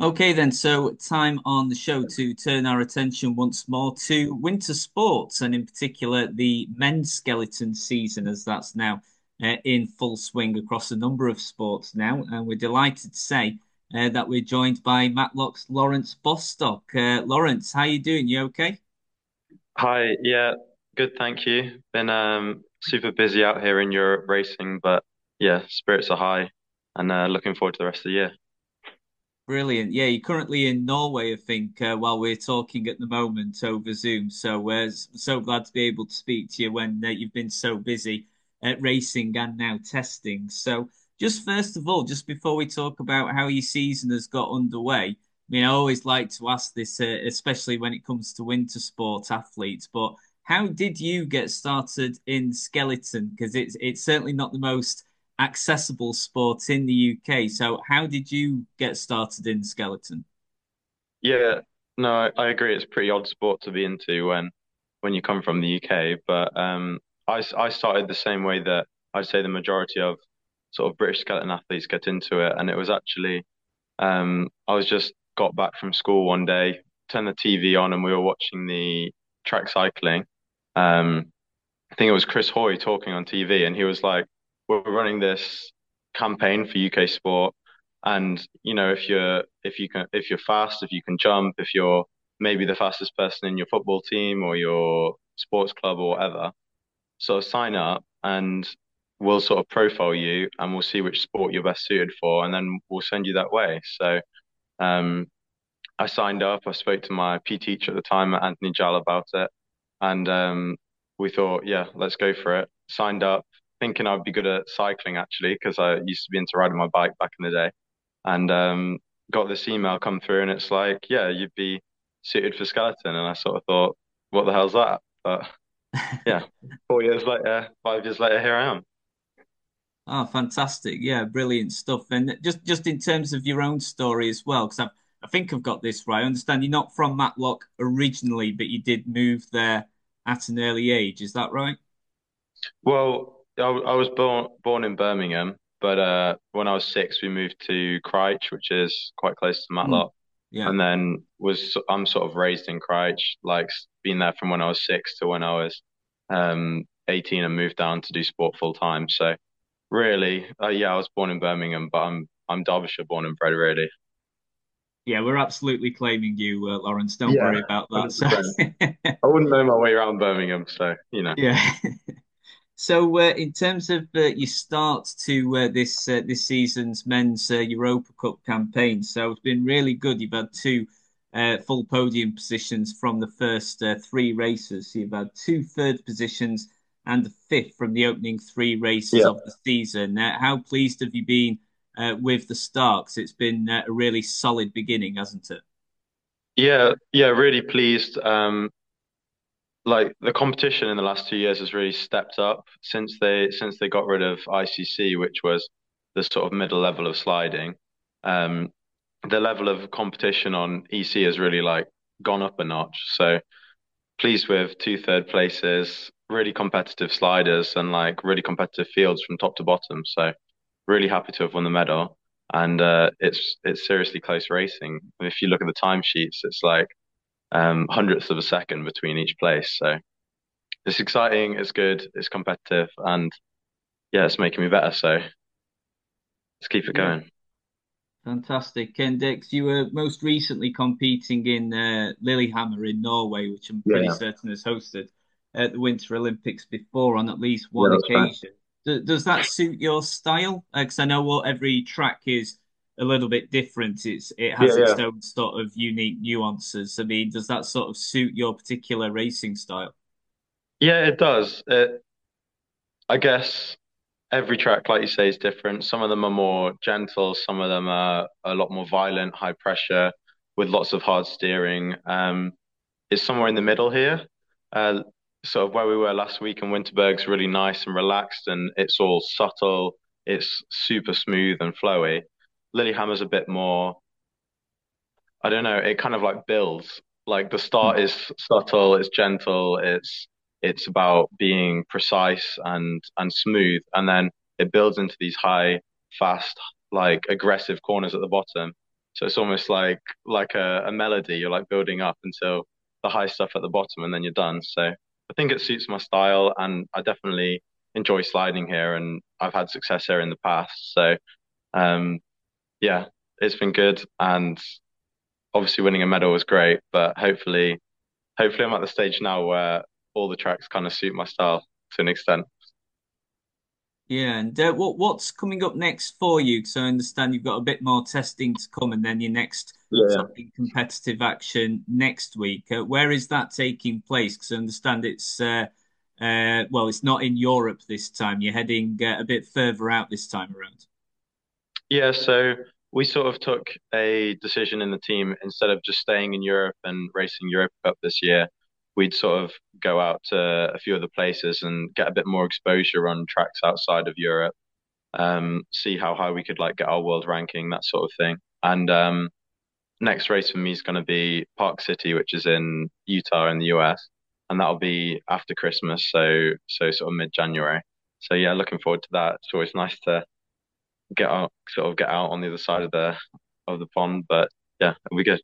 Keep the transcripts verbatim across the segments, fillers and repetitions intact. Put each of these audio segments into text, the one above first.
Okay, then. So, time on the show to turn our attention once more to winter sports, and in particular the men's skeleton season, as that's now uh, in full swing across a number of sports now. And we're delighted to say uh, that we're joined by Matlock's Lawrence Bostock. Uh, Lawrence, how you doing? You okay? Hi, yeah, good, thank you. Been um super busy out here in Europe racing, but yeah, spirits are high and uh, looking forward to the rest of the year. Brilliant. Yeah, you're currently in Norway, I think, uh, while we're talking at the moment over Zoom. So, uh, s- so glad to be able to speak to you when uh, you've been so busy at racing and now testing. So, just first of all, just before we talk about how your season has got underway, I mean, I always like to ask this, uh, especially when it comes to winter sport athletes, but how did you get started in skeleton? Because it's it's certainly not the most accessible sport in the U K. So, how did you get started in skeleton? Yeah, no, I, I agree. It's a pretty odd sport to be into when when you come from the U K, but um, I s- I started the same way that I'd say the majority of sort of British skeleton athletes get into it, and it was actually um I was just got back from school one day, turned the T V on, and we were watching the track cycling. Um, I think it was Chris Hoy talking on T V, and he was like, "We're running this campaign for U K sport, and you know, if you're if you can if you're fast, if you can jump, if you're maybe the fastest person in your football team or your sports club or whatever, so sign up, and we'll sort of profile you, and we'll see which sport you're best suited for, and then we'll send you that way." So um, I signed up. I spoke to my P T teacher at the time, Anthony Jall, about it, and um, we thought, yeah, let's go for it. Signed up, thinking I'd be good at cycling actually, because I used to be into riding my bike back in the day, and um, got this email come through, and it's like, yeah, you'd be suited for skeleton, and I sort of thought, what the hell's that? But yeah, four years later, five years later, here I am. Oh, fantastic. Yeah, brilliant stuff. And just just in terms of your own story as well, because I I think I've got this right. I understand you're not from Matlock originally, but you did move there at an early age. Is that right? Well, I, I was born born in Birmingham, but uh, when I was six, we moved to Christ, which is quite close to Mm. Matlock, Yeah. and then was I'm sort of raised in Christ, like been there from when I was six to when I was um eighteen, and moved down to do sport full time. So really, uh, yeah, I was born in Birmingham, but I'm I'm Derbyshire born and bred, really. Yeah, we're absolutely claiming you, uh, Lawrence. Don't Yeah, worry about that. So, one hundred percent. I wouldn't know my way around Birmingham, so you know. yeah. So, uh, in terms of uh, your start to uh, this uh, this season's men's uh, Europa Cup campaign, so it's been really good. You've had two uh, full podium positions from the first uh, three races. So you've had two third positions and a fifth from the opening three races Yeah. of the season. Uh, how pleased have you been uh, with the start? 'Cause it's been uh, a really solid beginning, hasn't it? Yeah, yeah, really pleased. Um, like the competition in the last two years has really stepped up since they since they got rid of I C C, which was the sort of middle level of sliding. Um, the level of competition on E C has really like gone up a notch. So pleased with two third places, really competitive sliders, and like really competitive fields from top to bottom. So really happy to have won the medal. And uh, it's it's seriously close racing. If you look at the timesheets, it's like um, hundredths of a second between each place. So it's exciting, it's good, it's competitive, and yeah, it's making me better. So let's keep it Yeah. going. Fantastic. And Dex, you were most recently competing in uh, Lillehammer in Norway, which I'm pretty Yeah, certain has hosted uh, the Winter Olympics before on at least yeah, one that's right. occasion. Do, does that suit your style? Because I know what every track is a little bit different. It's it Yeah, has its yeah, own sort of unique nuances. I mean, does that sort of suit your particular racing style? yeah. It does. It, I guess every track, like you say, is different. Some of them are more gentle, some of them are a lot more violent, high pressure, with lots of hard steering. Um, it's somewhere in the middle here. Uh, sort of where we were last week in Winterberg's really nice and relaxed, and it's all subtle. It's super smooth and flowy. Lilyhammer's a bit more. I don't know, it kind of like builds. Like the start Hmm. is subtle, it's gentle, it's it's about being precise and and smooth, and then it builds into these high, fast, like aggressive corners at the bottom. So it's almost like like a, a melody. You're like building up until the high stuff at the bottom, and then you're done. So I think it suits my style, and I definitely enjoy sliding here, and I've had success here in the past. So um, yeah, it's been good, and obviously winning a medal was great. But hopefully, hopefully I'm at the stage now where all the tracks kind of suit my style to an extent. Yeah, and uh, what what's coming up next for you? Because I understand you've got a bit more testing to come, and then your next Yeah. sort of competitive action next week. Uh, where is that taking place? Because I understand it's uh, uh, well, it's not in Europe this time. You're heading uh, a bit further out this time around. Yeah, so we sort of took a decision in the team instead of just staying in Europe and racing Europe Cup this year, we'd sort of go out to a few other places and get a bit more exposure on tracks outside of Europe, um, see how high we could like get our world ranking, that sort of thing. And um, next race for me is going to be Park City, which is in Utah in the U S, and that'll be after Christmas, so so sort of mid-January. So yeah, looking forward to that. It's always nice to get out, sort of get out on the other side of the of the pond. But yeah, it'll be good.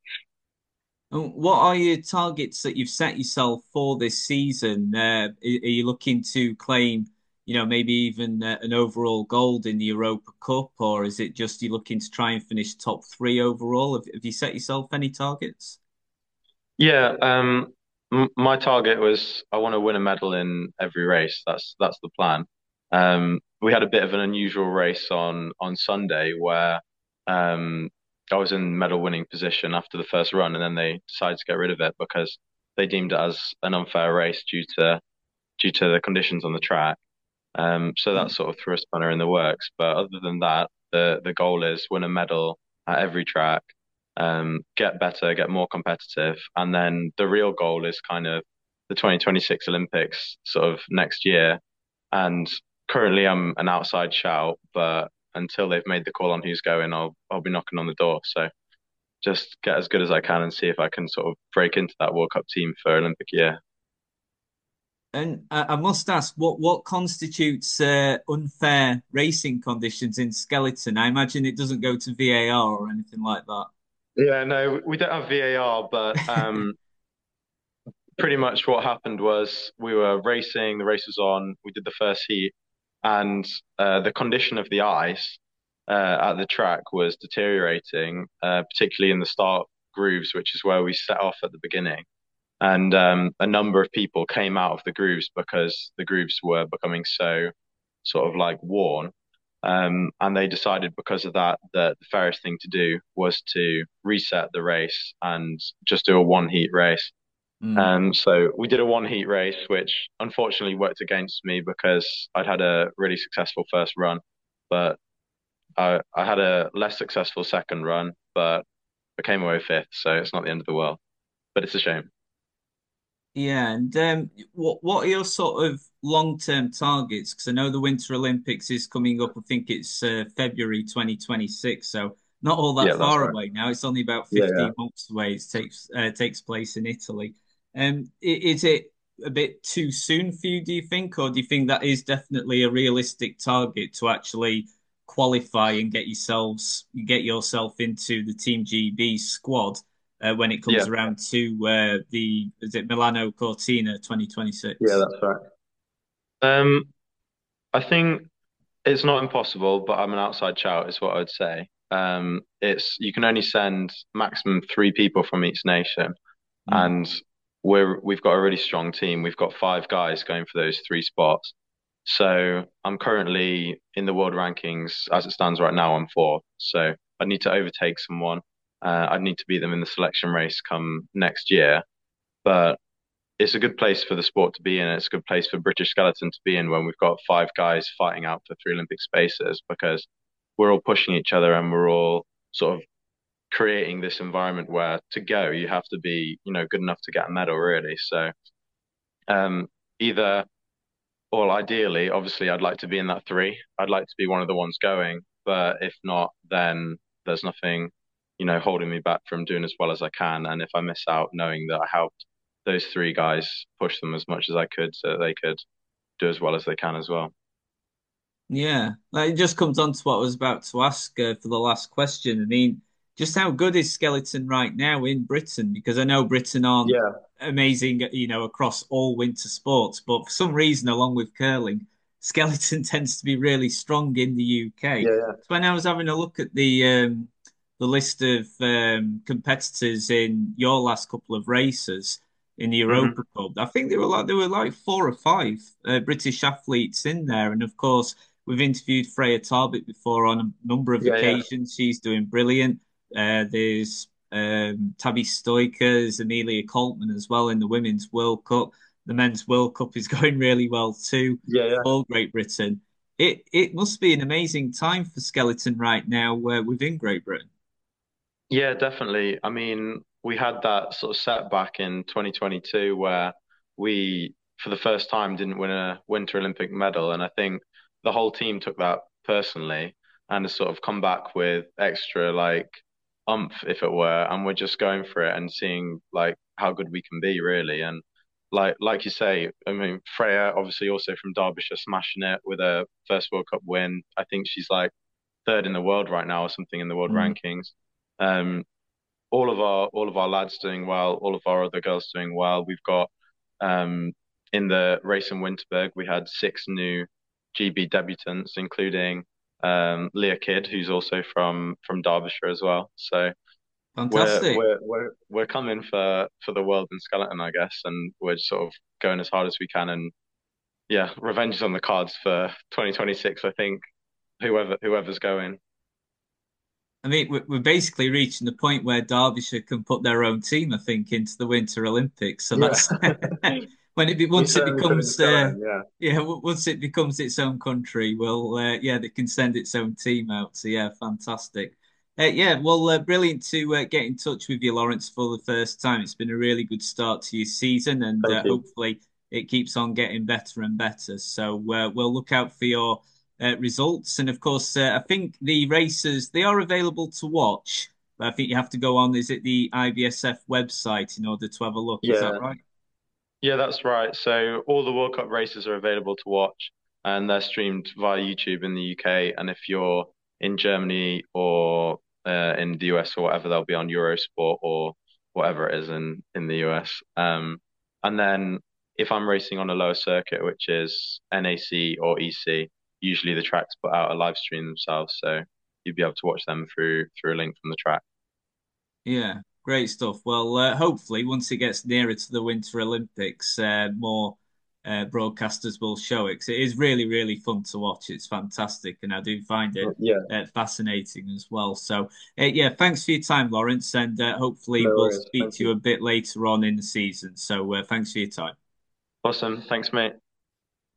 And what are your targets that you've set yourself for this season? Uh, are you looking to claim, you know, maybe even uh, an overall gold in the Europa Cup, or is it just you're looking to try and finish top three overall? Have, have you set yourself any targets? Yeah, um, m my target was I want to win a medal in every race. That's that's the plan. Um, we had a bit of an unusual race on on Sunday where um, I was in medal winning position after the first run, and then they decided to get rid of it because they deemed it as an unfair race due to due to the conditions on the track. Um, so that Mm. sort of threw a spanner in the works. But other than that, the the goal is win a medal at every track, um, get better, get more competitive, and then the real goal is kind of the twenty twenty-six Olympics, sort of next year. And currently, I'm an outside shout, but until they've made the call on who's going, I'll I'll be knocking on the door. So just get as good as I can and see if I can sort of break into that World Cup team for Olympic year. And I, I must ask, what what constitutes uh, unfair racing conditions in skeleton? I imagine it doesn't go to V A R or anything like that. Yeah, no, we don't have V A R, but um, pretty much what happened was we were racing, the race was on, we did the first heat, and uh, the condition of the ice uh, at the track was deteriorating, uh, particularly in the start grooves, which is where we set off at the beginning. And um, a number of people came out of the grooves because the grooves were becoming so sort of like worn. Um, and they decided because of that that the fairest thing to do was to reset the race and just do a one heat race. Mm. Um, so we did a one heat race, which unfortunately worked against me because I'd had a really successful first run, but I, I had a less successful second run, but I came away fifth, so it's not the end of the world. But it's a shame. Yeah, and um, what what are your sort of long-term targets? Because I know the Winter Olympics is coming up. I think it's uh, February twenty twenty-six, so not all that Yeah, that's far right. away now. It's only about Yeah, fifteen yeah. months away. It takes uh, takes place in Italy. Um, i- is it a bit too soon for you, do you think, or do you think that is definitely a realistic target to actually qualify and get yourselves get yourself into the Team G B squad? Uh, when it comes Yeah, around to uh, the is it Milano Cortina twenty yeah, twenty-six? that's right. Um, I think it's not impossible, but I'm an outside shout, is what I would say. Um, it's you can only send maximum three people from each nation, Mm. and we're we've got a really strong team. We've got five guys going for those three spots. So I'm currently in the world rankings as it stands right now. I'm fourth. So I need to overtake someone. Uh, I need to beat them in the selection race come next year. But it's a good place for the sport to be in. It's a good place for British Skeleton to be in when we've got five guys fighting out for three Olympic spaces because we're all pushing each other and we're all sort of creating this environment where to go you have to be, you know, good enough to get a medal really. So um, either, well, ideally, obviously, I'd like to be in that three. I'd like to be one of the ones going, but if not, then there's nothing, you know, holding me back from doing as well as I can. And if I miss out, knowing that I helped those three guys push them as much as I could so that they could do as well as they can as well. Yeah, like, it just comes on to what I was about to ask uh, for the last question. I mean, Just how good is skeleton right now in Britain? Because I know Britain aren't Yeah, amazing, you know, across all winter sports, but for some reason, along with curling, skeleton tends to be really strong in the U K. yeah, yeah. So when I was having a look at the um, the list of um, competitors in your last couple of races in the Hmm. Europa Cup, I think there were like there were like four or five uh, British athletes in there, and of course. We've interviewed Freya Tarbit before on a number of Yeah, yeah, occasions. She's doing brilliant. Uh, there's um, Tabby Stoiker, there's Amelia Coltman as well in the Women's World Cup. The Men's World Cup is going really well too yeah, yeah. for Great Britain. It it must be an amazing time for skeleton right now uh, within Great Britain. Yeah, definitely. I mean, we had that sort of setback in twenty twenty-two where we, for the first time, didn't win a Winter Olympic medal. And I think the whole team took that personally and has sort of come back with extra, like, umph, if it were. And we're just going for it and seeing, like, how good we can be, really. And like, like you say, I mean, Freya, obviously, also from Derbyshire, smashing it with a first World Cup win. I think she's like third in the world right now or something in the world Mm. rankings. Um, all of our all of our lads doing well, all of our other girls doing well. We've got um, in the race in Winterberg, we had six new G B debutants, including um, Leah Kidd, who's also from from Derbyshire as well. So we're Fantastic. we're we're we're coming for for the world in skeleton, I guess, and we're sort of going as hard as we can. And yeah, revenge is on the cards for twenty twenty-six. I think whoever whoever's going. I mean, we're we're basically reaching the point where Derbyshire can put their own team, I think, into the Winter Olympics. So Yeah, that's when it be, we once it certainly could in becomes uh, skeleton. Yeah, yeah w- once it becomes its own country, well uh, yeah they can send its own team out. So yeah, fantastic. Uh, yeah, well, uh, brilliant to uh, get in touch with you, Lawrence, for the first time. It's been a really good start to your season, and thank uh, you. hopefully it keeps on getting better and better. So uh, we'll look out for your uh, results. And of course, uh, I think the races they are available to watch, but I think you have to go on. Is it the I B S F website in order to have a look? Is that Yeah. right? Yeah, that's right. So all the World Cup races are available to watch and they're streamed via YouTube in the U K. And if you're in Germany or uh, in the U S or whatever, they'll be on Eurosport or whatever it is in, in the U S. Um, and then if I'm racing on a lower circuit, which is N A C or E C, usually the tracks put out a live stream themselves. So you'd be able to watch them through through a link from the track. Yeah, great stuff. Well, uh, hopefully, once it gets nearer to the Winter Olympics, uh, more uh, broadcasters will show it 'cause it is really, really fun to watch. It's fantastic, and I do find it Yeah, uh, fascinating as well. So, uh, yeah, thanks for your time, Lawrence, and uh, hopefully, no we'll worries. speak Thank to you you. a bit later on in the season. So, uh, thanks for your time. Awesome. Thanks, mate.